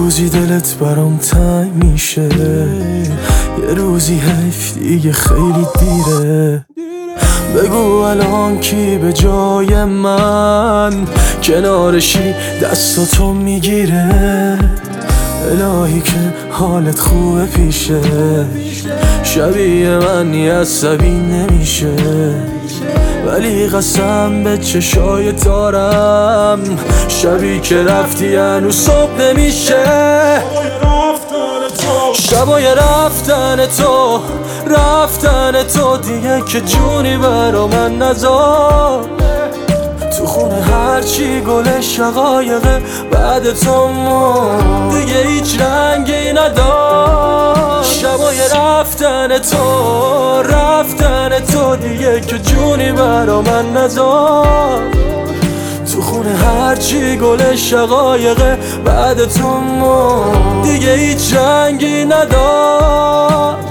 روزی دلت برام تنگ میشه، یه روزی حیف دیگه خیلی دیره. بگو الان کی به جای من کنارشی دستاتو میگیره. الهی که حالت خوبه پیشه، شبیه من عصبی نمیشه. ولی قسم به چشای تارم، شبی که رفتی هنوز صبح نمیشه. شبای رفتن تو دیگه که جونی برا من نذار. تو خونه هرچی گل شقایقه بعد تو دیگه هیچ رنگی ندار. شبای رفتن تو دیگه که جونی برا من نذار. تو خونه هرچی گل شقایقه بعد تو دیگه هیچ رنگی ندار.